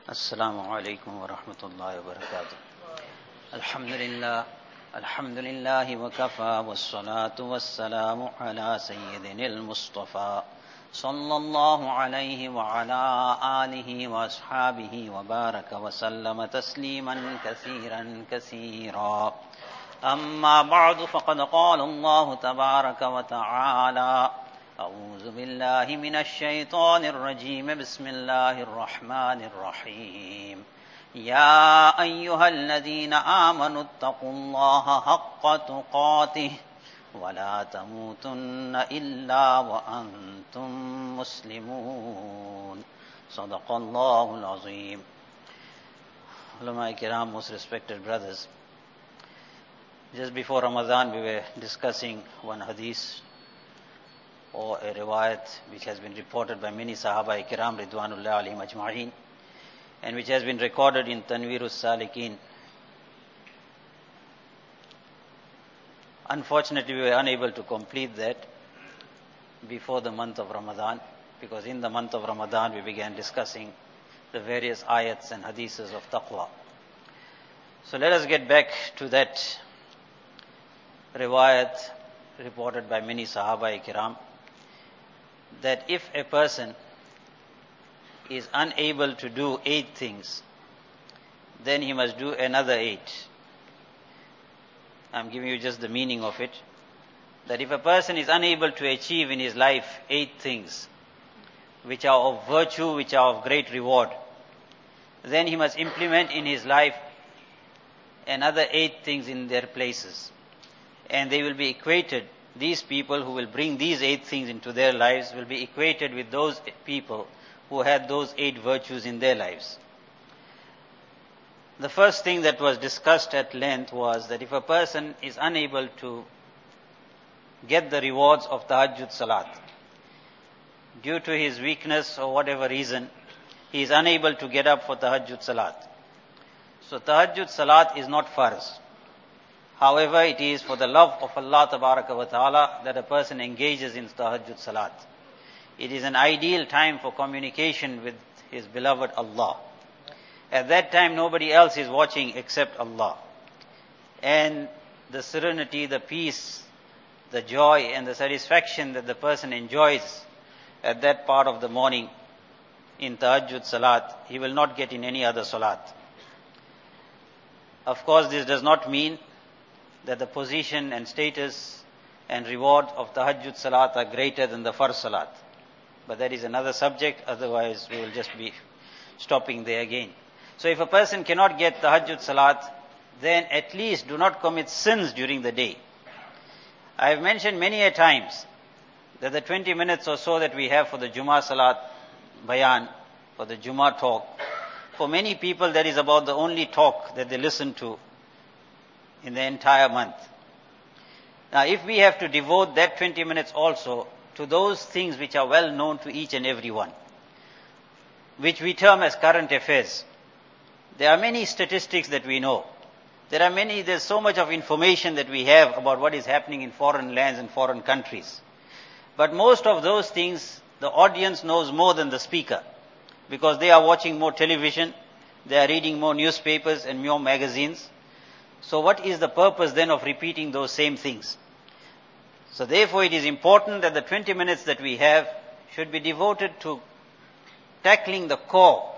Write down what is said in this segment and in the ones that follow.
السلام عليكم ورحمة الله وبركاته. الحمد لله وكفى والصلاة والسلام على سيدنا المصطفى صلى الله عليه وعلى آله وأصحابه وبارك وسلم تسليما كثيرا كثيرا. أما بعد فقد قال الله تبارك وتعالى: أعوذ بالله من الشيطان الرجيم. بسم الله الرحمن الرحيم. يا أيها الذين آمنوا اتقوا الله حق تقاته ولا تموتن إلا وأنتم مسلمون. صدق الله العظيم. Ulama Kiram, most respected brothers, just before Ramadan we were discussing one hadith or a riwayat which has been reported by many Sahaba Kiram Ridwanullah alayhim ajma'in, and which has been recorded in Tanweerus Salikin. Unfortunately, we were unable to complete that before the month of Ramadan, because in the month of Ramadan we began discussing the various ayats and hadiths of taqwa. So let us get back to that riwayat reported by many Sahaba Kiram, that if a person is unable to do 8 things, then he must do another 8. I'm giving you just the meaning of it. That if a person is unable to achieve in his life 8 things, which are of virtue, which are of great reward, then he must implement in his life another 8 things in their places. And they will be equated, these people who will bring these 8 things into their lives will be equated with those people who had those 8 virtues in their lives. The first thing that was discussed at length was that if a person is unable to get the rewards of Tahajjud Salat, due to his weakness or whatever reason, he is unable to get up for Tahajjud Salat. So Tahajjud Salat is not farz. However, it is for the love of Allah Tabaraka wa Ta'ala that a person engages in Tahajjud Salat. It is an ideal time for communication with his beloved Allah. At that time, nobody else is watching except Allah. And the serenity, the peace, the joy and the satisfaction that the person enjoys at that part of the morning in Tahajjud Salat, he will not get in any other Salat. Of course, this does not mean that the position and status and reward of Tahajjud Salat are greater than the Farz Salat. But that is another subject, otherwise we will just be stopping there again. So if a person cannot get Tahajjud Salat, then at least do not commit sins during the day. I have mentioned many a times that the 20 minutes or so that we have for the Jummah Salat Bayan, for the Jummah talk, for many people that is about the only talk that they listen to in the entire month. Now if we have to devote that 20 minutes also to those things which are well known to each and every one, which we term as current affairs, there are many statistics that we know. There's so much of information that we have about what is happening in foreign lands and foreign countries. But most of those things, the audience knows more than the speaker, because they are watching more television, they are reading more newspapers and more magazines. So what is the purpose then of repeating those same things? So therefore it is important that the 20 minutes that we have should be devoted to tackling the core,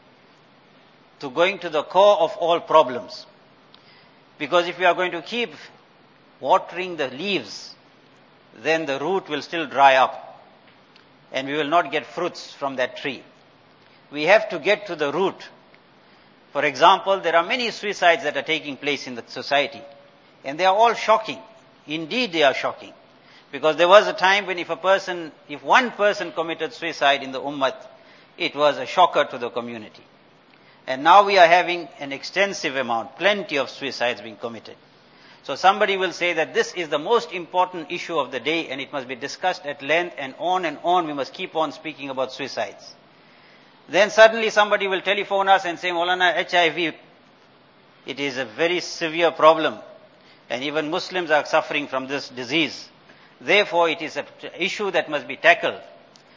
to going to the core of all problems. Because if we are going to keep watering the leaves, then the root will still dry up and we will not get fruits from that tree. We have to get to the root. For example, there are many suicides that are taking place in the society, and they are all shocking. Indeed, they are shocking. Because there was a time when if one person committed suicide in the ummah, it was a shocker to the community. And now we are having an extensive amount, plenty of suicides being committed. So somebody will say that this is the most important issue of the day and it must be discussed at length, and on we must keep on speaking about suicides. Then suddenly somebody will telephone us and say, Maulana, HIV, it is a very severe problem and even Muslims are suffering from this disease. Therefore, it is an issue that must be tackled.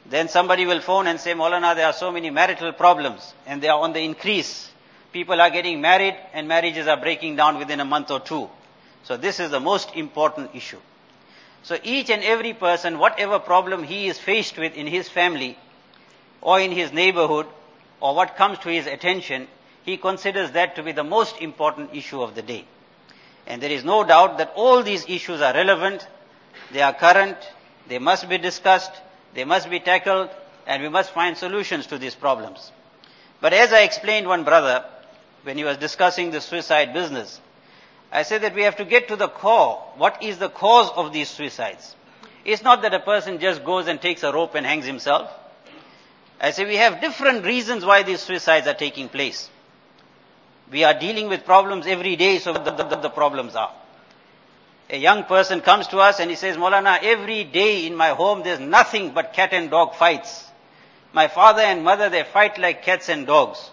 Then somebody will phone and say, Maulana, there are so many marital problems and they are on the increase. People are getting married and marriages are breaking down within a month or two. So this is the most important issue. So each and every person, whatever problem he is faced with in his family or in his neighborhood or what comes to his attention, he considers that to be the most important issue of the day. And there is no doubt that all these issues are relevant, they are current, they must be discussed, they must be tackled, and we must find solutions to these problems. But as I explained one brother, when he was discussing the suicide business, I said that we have to get to the core. What is the cause of these suicides? It's not that a person just goes and takes a rope and hangs himself. I say we have different reasons why these suicides are taking place. We are dealing with problems every day, so the problems are. A young person comes to us and he says, Maulana, every day in my home there's nothing but cat and dog fights. My father and mother, they fight like cats and dogs.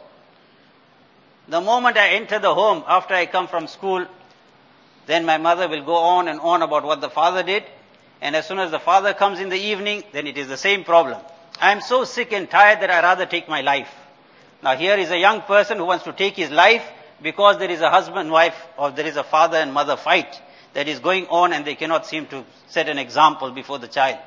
The moment I enter the home, after I come from school, then my mother will go on and on about what the father did. And as soon as the father comes in the evening, then it is the same problem. I am so sick and tired that I rather take my life. Now here is a young person who wants to take his life because there is a husband-wife or there is a father and mother fight that is going on and they cannot seem to set an example before the child.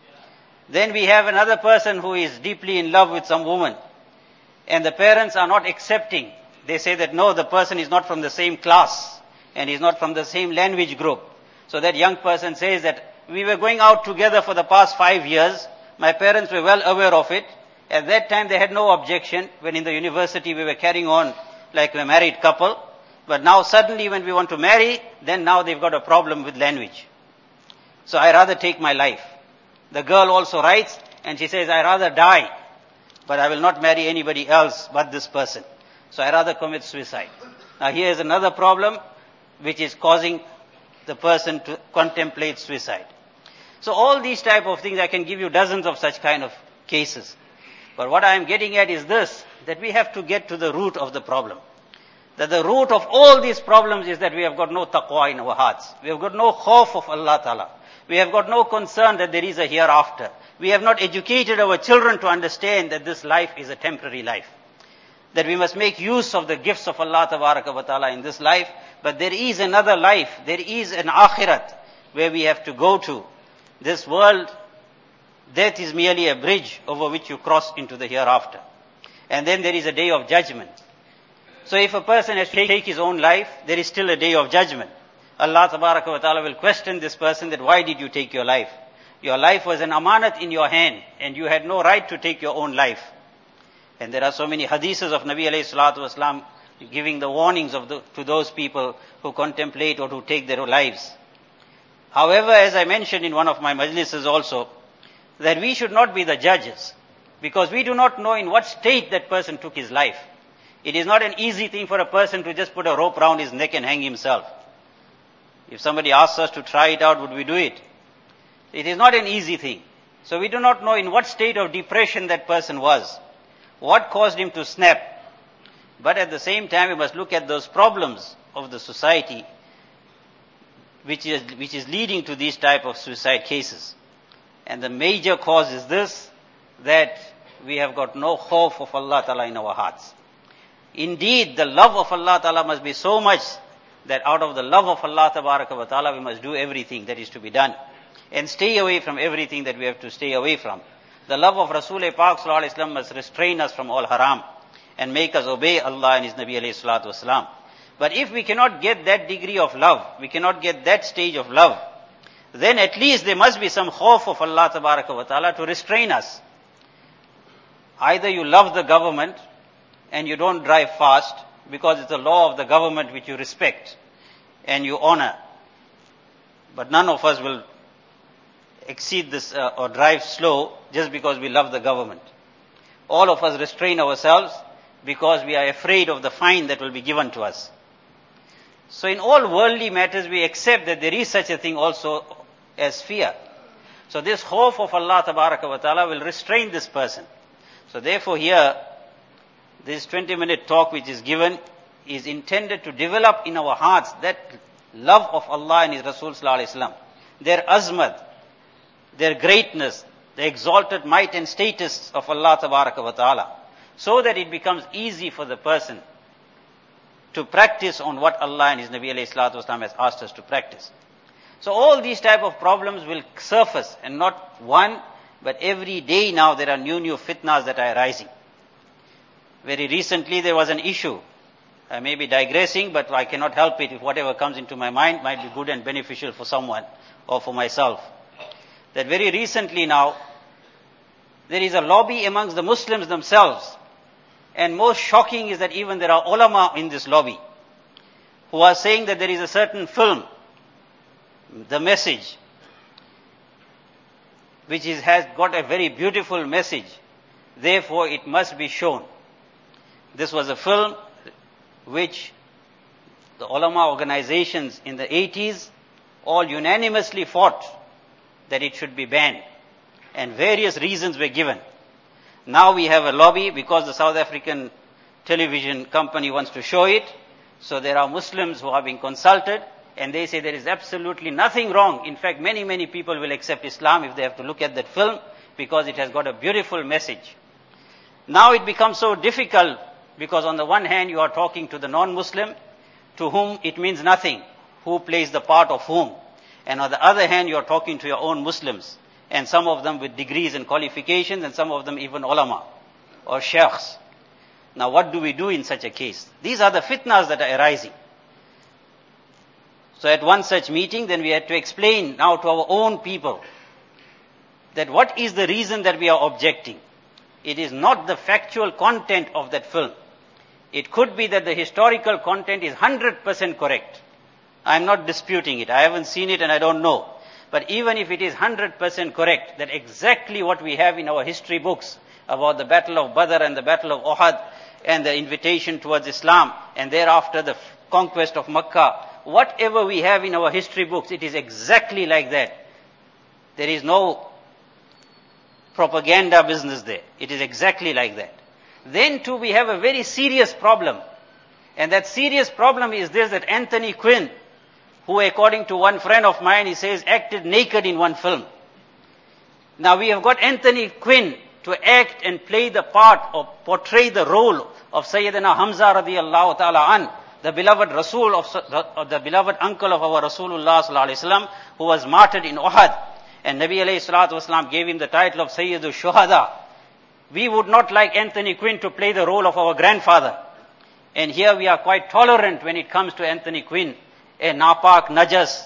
Then we have another person who is deeply in love with some woman and the parents are not accepting. They say that no, the person is not from the same class and is not from the same language group. So that young person says that we were going out together for the past 5 years. My parents were well aware of it. At that time they had no objection. When in the university we were carrying on like a married couple. But now suddenly when we want to marry, then now they've got a problem with language. So I rather take my life. The girl also writes and she says, I rather die, but I will not marry anybody else but this person. So I rather commit suicide. Now here is another problem which is causing the person to contemplate suicide. So all these type of things, I can give you dozens of such kind of cases. But what I am getting at is this, that we have to get to the root of the problem. That the root of all these problems is that we have got no taqwa in our hearts. We have got no khawf of Allah Ta'ala. We have got no concern that there is a hereafter. We have not educated our children to understand that this life is a temporary life. That we must make use of the gifts of Allah Ta'ala in this life. But there is another life. There is an akhirat where we have to go to. This world, death is merely a bridge over which you cross into the hereafter. And then there is a day of judgment. So if a person has to take his own life, there is still a day of judgment. Allah Ta'ala will question this person that why did you take your life? Your life was an amanat in your hand and you had no right to take your own life. And there are so many hadiths of Nabi alayhi salatu wasalam giving the warnings to those people who contemplate or who take their lives. However, as I mentioned in one of my majlises also, that we should not be the judges because we do not know in what state that person took his life. It is not an easy thing for a person to just put a rope around his neck and hang himself. If somebody asks us to try it out, would we do it? It is not an easy thing. So we do not know in what state of depression that person was. What caused him to snap? But at the same time, we must look at those problems of the society which is leading to these type of suicide cases. And the major cause is this, that we have got no khawf of Allah Ta'ala in our hearts. Indeed, the love of Allah Ta'ala must be so much that out of the love of Allah Ta'ala we must do everything that is to be done. And stay away from everything that we have to stay away from. The love of Rasul Pak Sallallahu Alaihi Wasallam must restrain us from all haram and make us obey Allah and His Nabi Alayhi Salatu Wasalam. But if we cannot get that degree of love, we cannot get that stage of love, then at least there must be some khawf of Allah Ta'ala to restrain us. Either you love the government and you don't drive fast because it's the law of the government which you respect and you honor. But none of us will exceed this or drive slow just because we love the government. All of us restrain ourselves because we are afraid of the fine that will be given to us. So in all worldly matters we accept that there is such a thing also as fear. So this khawf of Allah Ta'ala will restrain this person. So therefore here, this 20-minute talk which is given is intended to develop in our hearts that love of Allah and His Rasul Sallallahu Alaihi Wasallam, their azmat, their greatness, the exalted might and status of Allah Tabaraka wa Ta'ala, so that it becomes easy for the person to practice on what Allah and His Nabi alayhi salatu wasalam has asked us to practice. So all these type of problems will surface, and not one, but every day now there are new fitnas that are arising. Very recently there was an issue. I may be digressing, but I cannot help it if whatever comes into my mind might be good and beneficial for someone or for myself. That very recently now, there is a lobby amongst the Muslims themselves. And most shocking is that even there are ulama in this lobby who are saying that there is a certain film, The Message, which has got a very beautiful message. Therefore, it must be shown. This was a film which the ulama organizations in the 80s all unanimously fought that it should be banned. And various reasons were given. Now we have a lobby because the South African television company wants to show it. So there are Muslims who are being consulted, and they say there is absolutely nothing wrong. In fact, many people will accept Islam if they have to look at that film because it has got a beautiful message. Now it becomes so difficult because on the one hand you are talking to the non-Muslim to whom it means nothing, who plays the part of whom. And on the other hand you are talking to your own Muslims, and some of them with degrees and qualifications, and some of them even ulama or sheikhs. Now what do we do in such a case? These are the fitnas that are arising. So at one such meeting, then we had to explain now to our own people that what is the reason that we are objecting. It is not the factual content of that film. It could be that the historical content is 100% correct. I am not disputing it. I haven't seen it and I don't know. But even if it is 100% correct, that exactly what we have in our history books about the Battle of Badr and the Battle of Uhud and the invitation towards Islam and thereafter the conquest of Makkah, whatever we have in our history books, it is exactly like that. There is no propaganda business there. It is exactly like that. Then too we have a very serious problem. And that serious problem is this, that Anthony Quinn, who according to one friend of mine, he says, acted naked in one film. Now we have got Anthony Quinn to act and play the part or portray the role of Sayyidina Hamza radiallahu ta'ala an, the beloved Rasul of the beloved uncle of our Rasulullah sallallahu alaihi wasallam, who was martyred in Uhud. And Nabi alayhi salatu wasalam gave him the title of Sayyidul Shuhada. We would not like Anthony Quinn to play the role of our grandfather. And here we are quite tolerant when it comes to Anthony Quinn, a napak, najas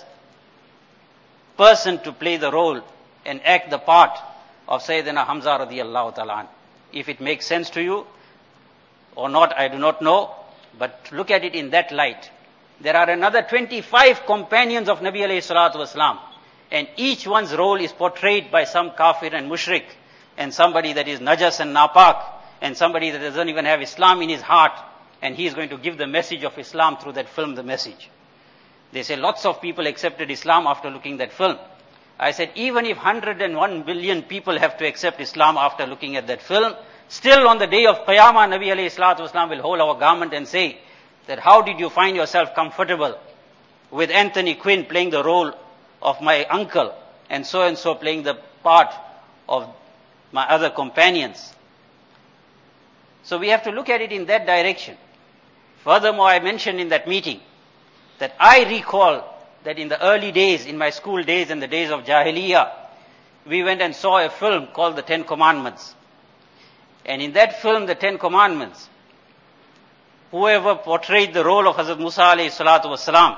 person to play the role and act the part of Sayyidina Hamza radiyallahu ta'ala an. If it makes sense to you or not, I do not know, but look at it in that light. There are another 25 companions of Nabi alayhi salatu wasalam, and each one's role is portrayed by some kafir and mushrik, and somebody that is najas and napak, and somebody that doesn't even have Islam in his heart, and he is going to give the message of Islam through that film, The Message. They say lots of people accepted Islam after looking at that film. I said, even if 101 billion people have to accept Islam after looking at that film, still on the day of Qiyamah, Nabi alayhi salatu wasalam will hold our garment and say that how did you find yourself comfortable with Anthony Quinn playing the role of my uncle and so playing the part of my other companions. So we have to look at it in that direction. Furthermore, I mentioned in that meeting that I recall that in the early days, in my school days and the days of Jahiliyyah, we went and saw a film called The Ten Commandments. And in that film, The Ten Commandments, whoever portrayed the role of Hazrat Musa alayhi salatu wasalam,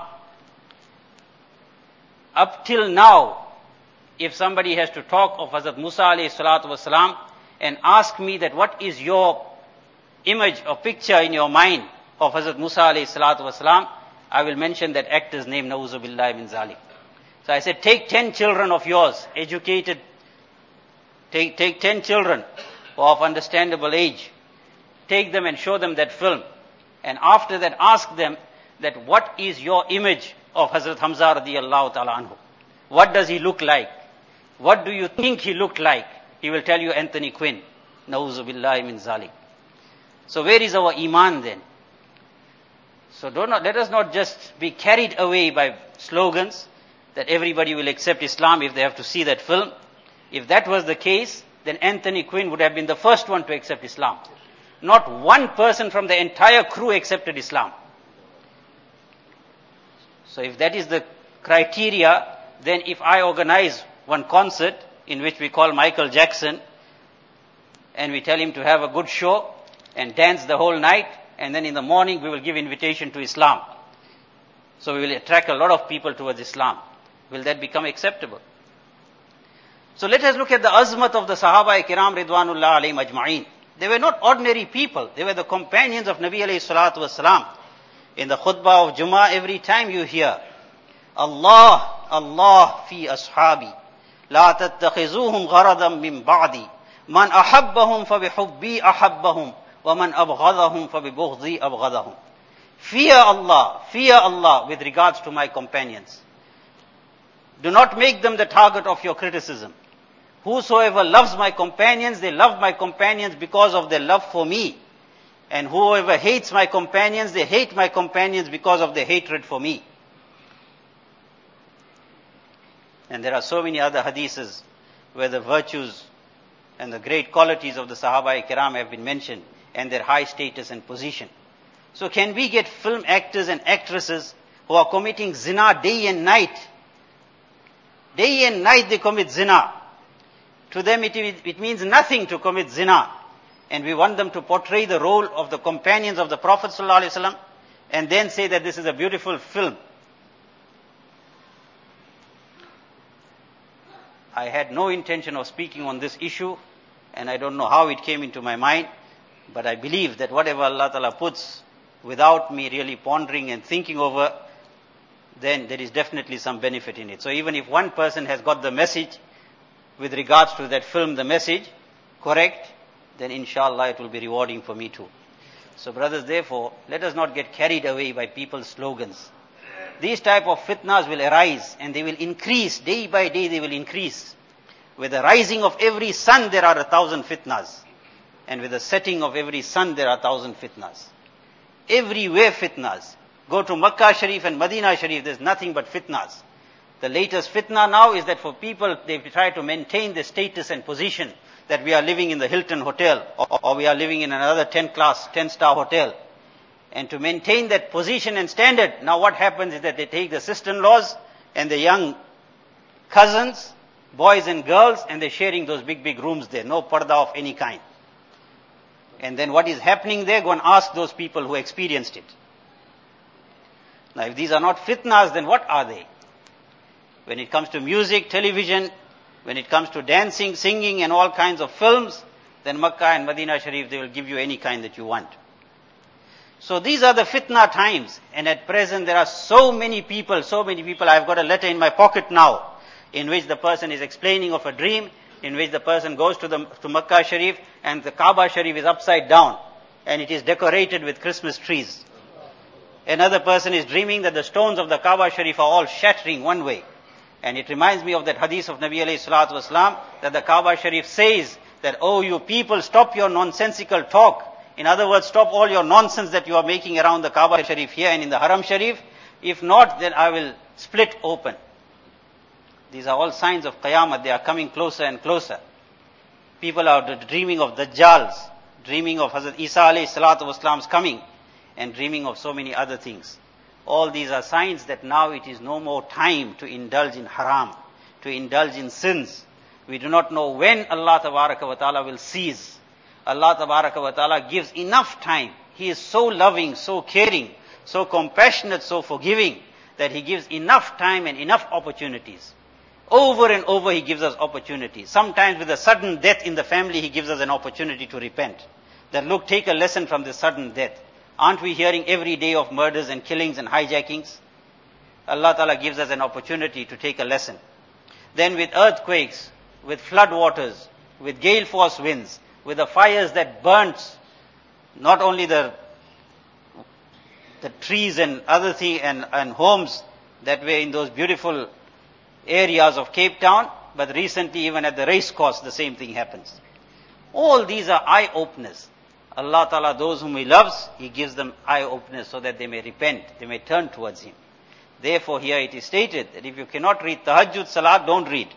up till now, if somebody has to talk of Hazrat Musa alayhi salatu wasalam and ask me that what is your image or picture in your mind of Hazrat Musa alayhi salatu wasalam, I will mention that actor's name, Na'uzu billahi min zalik. So I said, take 10 children of yours, educated, take 10 children of understandable age, take them and show them that film. And after that, ask them that what is your image of Hazrat Hamza radiyallahu ta'ala anhu? What does he look like? What do you think he looked like? He will tell you Anthony Quinn. Na'uzu billahi min zalik. So where is our iman then? So let us not just be carried away by slogans that everybody will accept Islam if they have to see that film. If that was the case, then Anthony Quinn would have been the first one to accept Islam. Not one person from the entire crew accepted Islam. So if that is the criteria, then if I organize one concert in which we call Michael Jackson, and we tell him to have a good show and dance the whole night, and then in the morning we will give invitation to Islam. So we will attract a lot of people towards Islam. Will that become acceptable? So let us look at the azmat of the Sahaba Kiram Ridwanullah alayhim ajma'in. They were not ordinary people. They were the companions of Nabi alayhi salatu wasalam. In the khutbah of Jummah, every time you hear, Allah, Allah fi ashabi, la tattakhizuhum gharadan min ba'di, man ahabbahum fa bihubbi ahabbahum, wa man abghadahum fa bibughdi abghadahum. Fear Allah with regards to my companions. Do not make them the target of your criticism. Whosoever loves my companions, they love my companions because of their love for me. And whoever hates my companions, they hate my companions because of their hatred for me. And there are so many other hadiths where the virtues and the great qualities of the Sahaba Kiram have been mentioned, and their high status and position. So can we get film actors and actresses who are committing zina day and night? Day and night they commit zina. To them it means nothing to commit zina. And we want them to portray the role of the companions of the Prophet ﷺ and then say that this is a beautiful film. I had no intention of speaking on this issue, and I don't know how it came into my mind, but I believe that whatever Allah Ta'ala puts without me really pondering and thinking over, then there is definitely some benefit in it. So even if one person has got the message with regards to that film, the message, correct, then inshallah it will be rewarding for me too. So brothers, therefore, let us not get carried away by people's slogans. These type of fitnas will arise and they will increase, day by day they will increase. With the rising of every sun there are 1,000 fitnas. And with the setting of every sun there are 1,000 fitnas. Everywhere fitnas. Go to Makkah Sharif and Medina Sharif, there's nothing but fitnas. The latest fitna now is that for people, they try to maintain the status and position that we are living in the Hilton Hotel or we are living in another 10-star hotel. And to maintain that position and standard, now what happens is that they take the sister-in-laws and the young cousins, boys and girls, and they're sharing those big rooms there, no parda of any kind. And then what is happening there, go and ask those people who experienced it. Now if these are not fitnas, then what are they? When it comes to music, television, when it comes to dancing, singing and all kinds of films, then Makkah and Medina Sharif, they will give you any kind that you want. So these are the fitna times, and at present there are so many people, I've got a letter in my pocket now, in which the person is explaining of a dream, in which the person goes to Makkah Sharif, and the Kaaba Sharif is upside down, and it is decorated with Christmas trees. Another person is dreaming that the stones of the Kaaba Sharif are all shattering one way. And it reminds me of that hadith of Nabi alayhi salatu wasalam, that the Kaaba Sharif says that, oh you people, stop your nonsensical talk. In other words, stop all your nonsense that you are making around the Kaaba Sharif here and in the Haram Sharif. If not, then I will split open. These are all signs of Qiyamah. They are coming closer and closer. People are dreaming of Dajjals, dreaming of Hazrat Isa alayhi salatu wasalam's coming, and dreaming of so many other things. All these are signs that now it is no more time to indulge in haram, to indulge in sins. We do not know when Allah Tabaraka wa Ta'ala will cease. Allah Tabaraka wa Ta'ala gives enough time. He is so loving, so caring, so compassionate, so forgiving, that He gives enough time and enough opportunities. Over and over He gives us opportunities. Sometimes with a sudden death in the family, He gives us an opportunity to repent. That look, take a lesson from this sudden death. Aren't we hearing every day of murders and killings and hijackings? Allah Ta'ala gives us an opportunity to take a lesson. Then with earthquakes, with flood waters, with gale force winds, with the fires that burnt not only the trees and other things and homes that were in those beautiful areas of Cape Town, but recently even at the race course the same thing happens. All these are eye-openers. Allah Ta'ala, those whom He loves, He gives them eye-openers so that they may repent, they may turn towards Him. Therefore here it is stated that if you cannot read Tahajjud Salat, don't read.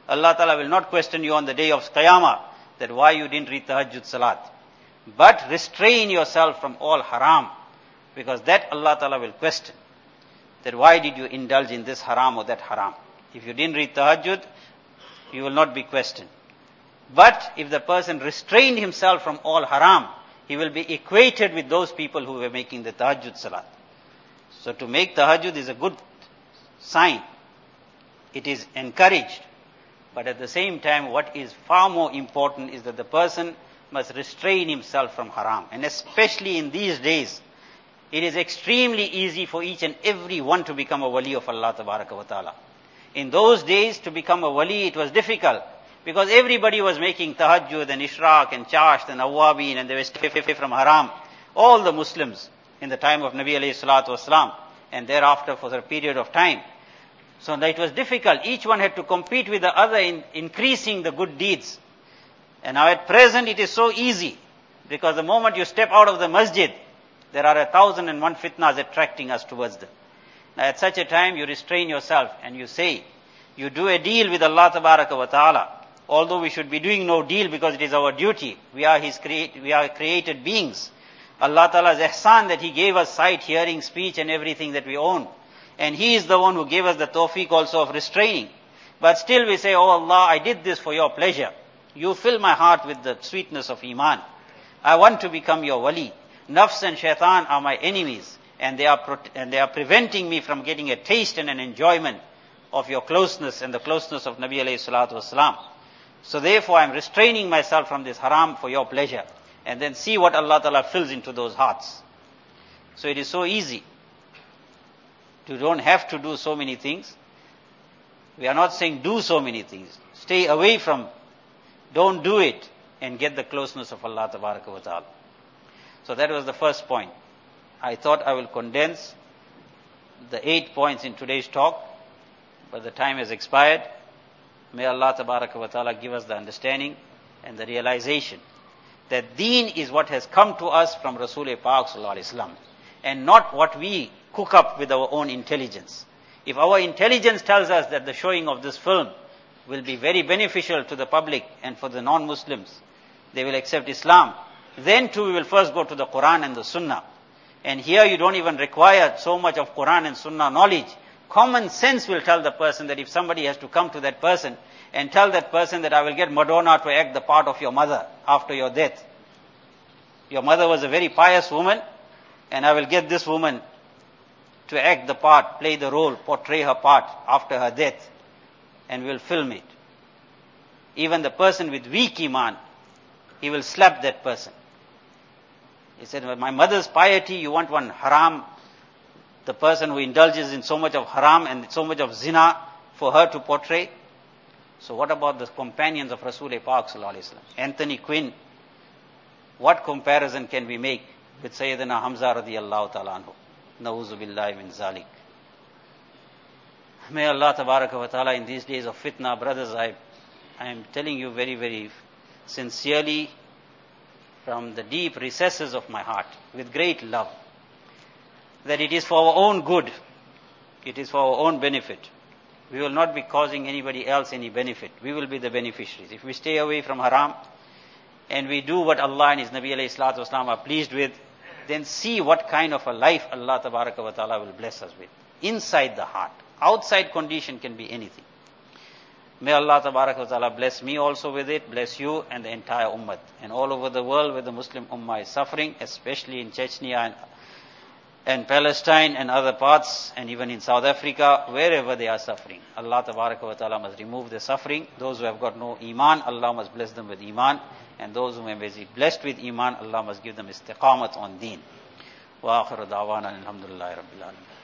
Allah Ta'ala will not question you on the day of Qiyamah that why you didn't read Tahajjud Salat. But restrain yourself from all haram, because that Allah Ta'ala will question. That why did you indulge in this haram or that haram? If you didn't read Tahajjud, you will not be questioned. But if the person restrained himself from all haram, he will be equated with those people who were making the Tahajjud Salat. So to make Tahajjud is a good sign. It is encouraged. But at the same time, what is far more important is that the person must restrain himself from haram. And especially in these days, it is extremely easy for each and every one to become a wali of Allah Tabaraka wa Ta'ala. In those days, to become a wali, it was difficult. Because everybody was making tahajjud and ishraq and chasht and awwabin, and they were staying away from haram. All the Muslims in the time of Nabi alayhi salatu wasalam, and thereafter for a period of time. So it was difficult. Each one had to compete with the other in increasing the good deeds. And now at present it is so easy, because the moment you step out of the masjid, there are 1,001 fitnas attracting us towards them. Now at such a time you restrain yourself and you say, you do a deal with Allah Tabaraka wa Ta'ala. Although we should be doing no deal because it is our duty. We are created beings. Allah Ta'ala's ihsan that He gave us sight, hearing, speech and everything that we own. And He is the one who gave us the tawfiq also of restraining. But still we say, oh Allah, I did this for your pleasure. You fill my heart with the sweetness of iman. I want to become your wali. Nafs and shaitan are my enemies. And they are preventing me from getting a taste and an enjoyment of your closeness and the closeness of Nabi alayhi salatu wasalam. So therefore I am restraining myself from this haram for your pleasure. And then see what Allah Ta'ala fills into those hearts. So it is so easy. You don't have to do so many things. We are not saying do so many things. Stay away from, don't do it, and get the closeness of Allah Tabaraka wa Ta'ala. So that was the first point. I thought I will condense the 8 points in today's talk, but the time has expired. May Allah Tabaraka wa Ta'ala give us the understanding and the realization that deen is what has come to us from Rasul Pak Sallallahu Alaihi Wasallam, and not what we cook up with our own intelligence. If our intelligence tells us that the showing of this film will be very beneficial to the public and for the non-Muslims, they will accept Islam, then too we will first go to the Quran and the Sunnah. And here you don't even require so much of Quran and Sunnah knowledge. Common sense will tell the person that if somebody has to come to that person and tell that person that I will get Madonna to act the part of your mother after your death. Your mother was a very pious woman, and I will get this woman to act the part, play the role, portray her part after her death, and will film it. Even the person with weak iman, he will slap that person. He said, well, my mother's piety, you want one haram, the person who indulges in so much of haram and so much of zina for her to portray? So what about the companions of Rasul Pak Sallallahu Alaihi Wasallam? Anthony Quinn, what comparison can we make with Sayyidina Hamza radiyallahu ta'ala anhu? Na'uzu billahi min zalik. May Allah Tabaraka wa Ta'ala in these days of fitna, brothers, I am telling you very, very sincerely from the deep recesses of my heart, with great love, that it is for our own good, it is for our own benefit. We will not be causing anybody else any benefit. We will be the beneficiaries. If we stay away from haram and we do what Allah and His Nabi alayhi salatu wasalam are pleased with, then see what kind of a life Allah Tabaraka wa Ta'ala will bless us with. Inside the heart. Outside condition can be anything. May Allah Tabaraka wa Ta'ala bless me also with it, bless you and the entire ummah. And all over the world where the Muslim ummah is suffering, especially in Chechnya and Palestine and other parts, and even in South Africa, wherever they are suffering. Allah Tabaraka wa Ta'ala must remove the suffering. Those who have got no iman, Allah must bless them with iman. And those who may be blessed with iman, Allah must give them istiqamat on deen. Wa akhiru da'wana alhamdulillahi rabbil alamin.